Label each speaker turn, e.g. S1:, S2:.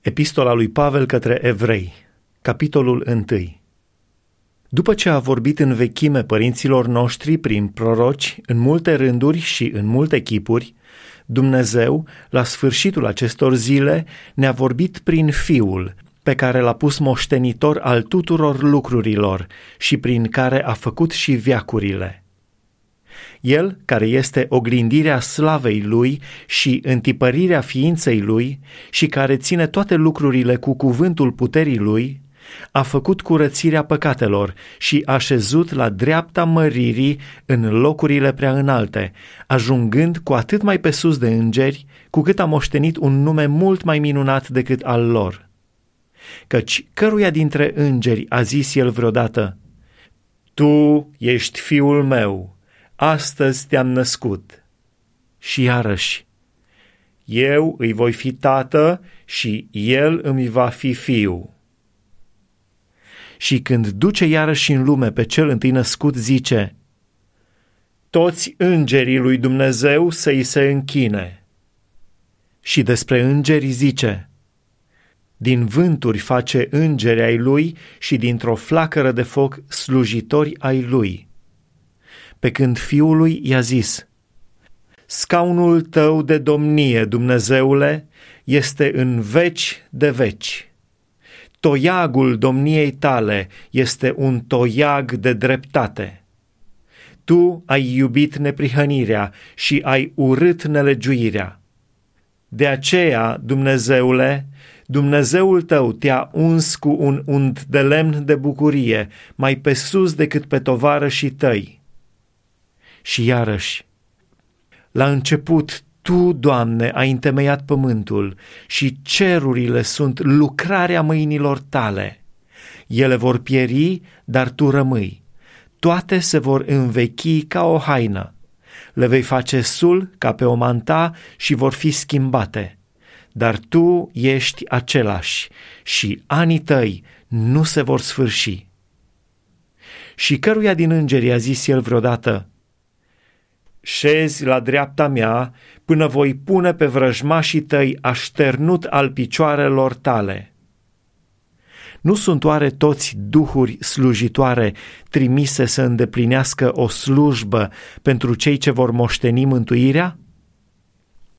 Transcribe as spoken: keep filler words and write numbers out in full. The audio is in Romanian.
S1: Epistola lui Pavel către Evrei, capitolul unu. După ce a vorbit în vechime părinților noștri prin proroci, în multe rânduri și în multe chipuri, Dumnezeu, la sfârșitul acestor zile, ne-a vorbit prin Fiul, pe care l-a pus moștenitor al tuturor lucrurilor și prin care a făcut și veacurile. El, care este oglindirea slavei Lui și întipărirea ființei Lui și care ține toate lucrurile cu cuvântul puterii Lui, a făcut curățirea păcatelor și a șezut la dreapta măririi în locurile prea înalte, ajungând cu atât mai pe sus de îngeri, cu cât a moștenit un nume mult mai minunat decât al lor. Căci căruia dintre îngeri a zis el vreodată: Tu ești fiul meu, astăzi te-am născut. Și iarăși: Eu îi voi fi tată și el îmi va fi fiu. Și când duce iarăși în lume pe cel întâi născut, zice: Toți îngerii lui Dumnezeu să-i se închine. Și despre îngeri zice: Din vânturi face îngeri ai lui și dintr-o flacără de foc slujitori ai lui. Pe când Fiului i-a zis: Scaunul tău de domnie, Dumnezeule, este în veci de veci. Toiagul domniei tale este un toiag de dreptate. Tu ai iubit neprihănirea și ai urât nelegiuirea. De aceea, Dumnezeule, Dumnezeul tău te-a uns cu un unt de lemn de bucurie, mai pe sus decât pe tovarășii tăi. Și iarăși: La început, Tu, Doamne, ai întemeiat pământul și cerurile sunt lucrarea mâinilor Tale. Ele vor pieri, dar Tu rămâi. Toate se vor învechi ca o haină. Le vei face sul ca pe o manta și vor fi schimbate. Dar Tu ești același și anii Tăi nu se vor sfârși. Și căruia din îngeri a zis el vreodată: Șezi la dreapta mea până voi pune pe vrăjmașii tăi așternut al picioarelor tale. Nu sunt oare toți duhuri slujitoare trimise să îndeplinească o slujbă pentru cei ce vor moșteni mântuirea?